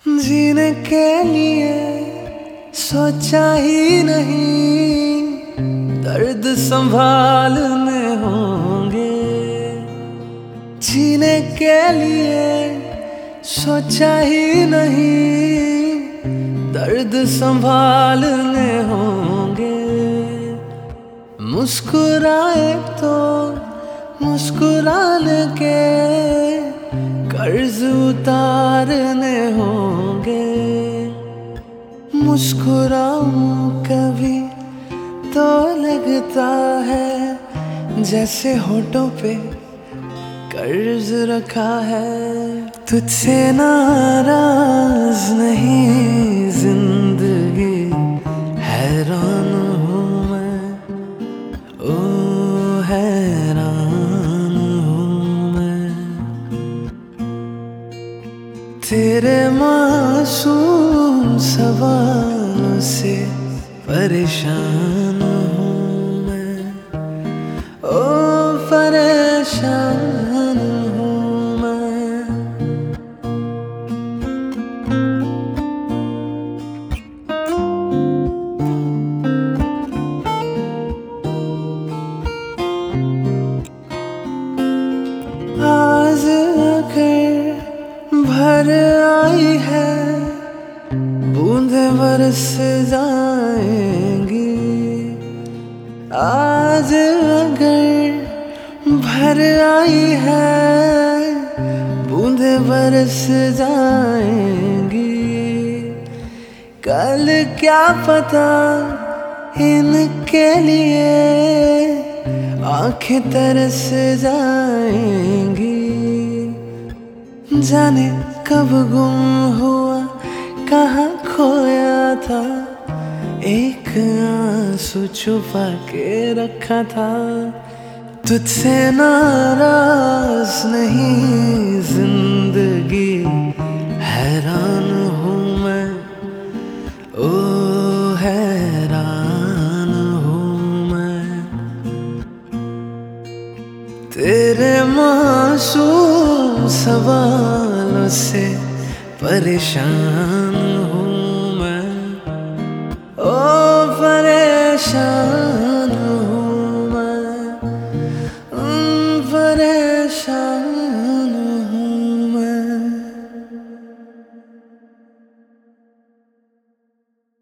जीने के लिए सोचा ही नहीं, दर्द संभालने होंगे। जीने के लिए सोचा ही नहीं, दर्द संभालने होंगे। मुस्कुराए तो मुस्कुराने के कर्ज उतारने होंगे। मुस्कुराऊं कभी तो लगता है जैसे होठों पे कर्ज रखा है। तुझसे नाराज नहीं जिंदगी, हैरान हूँ मैं, ओ हैरान हूँ मैं। तेरे मासूम सवालों से परेशान हूँ मैं, ओ परेशान हूँ मैं। आज अगर भर आई है, बूंदे बरस जाएंगी। आज अगर भर आई है, बूंदे बरस जाएंगी। कल क्या पता इनके लिए आंखें तरस जाएंगी। जाने कब गुम हुआ, कहाँ खोया था, एक आंसू छुपा के रखा था। तुझसे नाराज नहीं जिंदगी, हैरान हूँ मैं, ओ हैरान हूँ मैं। तेरे मासूम सवालों से परेशान हूँ।